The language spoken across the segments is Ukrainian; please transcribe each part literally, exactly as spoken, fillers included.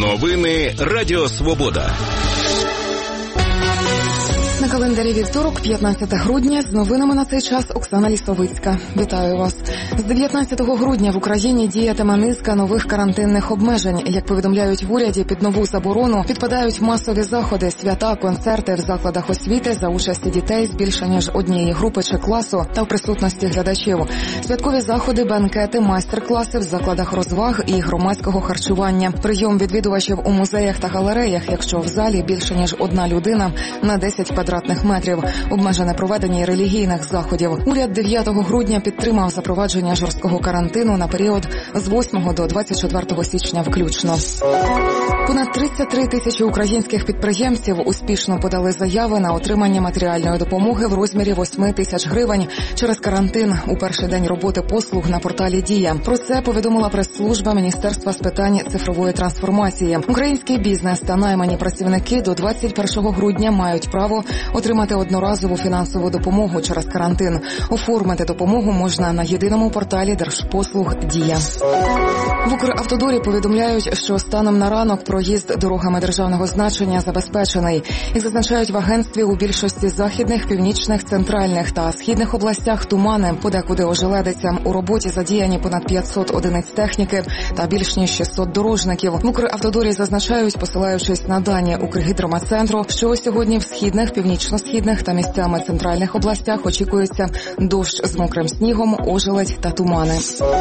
Новини Радіо Свобода. На календарі вівторок, п'ятнадцяте грудня, з новинами на цей час Оксана Лісовицька. Вітаю вас. З дев'ятнадцятого грудня в Україні діятиме низка нових карантинних обмежень. Як повідомляють в уряді, під нову заборону підпадають масові заходи, свята, концерти в закладах освіти за участі дітей з більше ніж однієї групи чи класу та в присутності глядачів. Святкові заходи, бенкети, майстер-класи в закладах розваг і громадського харчування. Прийом відвідувачів у музеях та галереях, якщо в залі більше ніж одна людина на десять квадратних метрів. Обмежене проведення релігійних заходів. Уряд дев'ятого грудня підтримав запровадження жорсткого карантину на період з восьмого до двадцять четвертого січня включно. Понад тридцять три тисячі українських підприємців успішно подали заяви на отримання матеріальної допомоги в розмірі восьми тисяч гривень через карантин у перший день роботи послуг на порталі «Дія». Про це повідомила прес-служба Міністерства з питань цифрової трансформації. Український бізнес та наймані працівники до двадцять першого грудня мають право отримати одноразову фінансову допомогу через карантин. Оформити допомогу можна на єдиному порталі Держпослуг «Дія». В Укравтодорі повідомляють, що станом на ранок проїзд дорогами державного значення забезпечений. І зазначають в агентстві, у більшості західних, північних, центральних та східних областях тумани, подекуди ожеледиться. У роботі задіяні понад п'ятсот одиниць техніки та більш ніж шістсот дорожників. В Укравтодорі зазначають, посилаючись на дані Укргідромецентру, що сьогодні в східних, північно-східних та місцями центральних областях очікується дощ з мокрим снігом, ожеледь та тумани.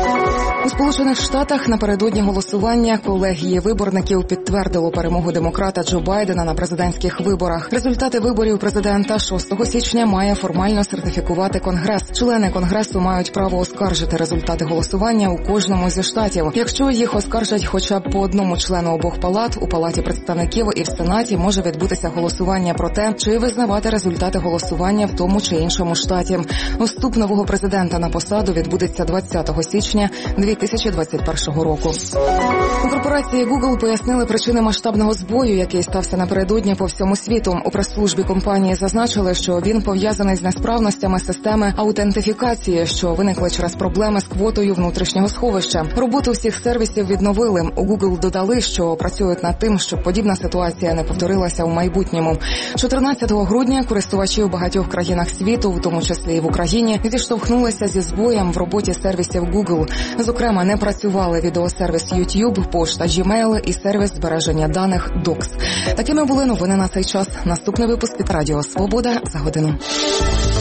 У Сполучених Штатах напередодні голосування колегії виборників підтвердило перемогу демократа Джо Байдена на президентських виборах. Результати виборів президента шостого січня має формально сертифікувати Конгрес. Члени Конгресу мають право оскаржити результати голосування у кожному зі штатів. Якщо їх оскаржать хоча б по одному члену обох палат, у Палаті представників і в Сенаті може відбутися голосування про те, чи визнавати результати голосування в тому чи іншому штаті. Вступ нового президента на посаду відбудеться двадцятого січня дві тисячі двадцять першого року. У корпорації Google пояснили причини масштабного збою, який стався напередодні по всьому світу. У прес-службі компанії зазначили, що він пов'язаний з несправностями системи аутентифікації, що виникли через проблеми з квотою внутрішнього сховища. Роботу всіх сервісів відновили. У Google додали, що працюють над тим, щоб подібна ситуація не повторилася у майбутньому. чотирнадцятого грудня користувачі у багатьох країнах світу, в тому числі і в Україні, зіштовхнулися зі збоєм в роботі сервісів Google. Зокрема, не працювали відеосервіс YouTube, пошта Gmail і сервіс збереження даних Docs. Такими були новини на цей час. Наступний випуск від Радіо Свобода за годину.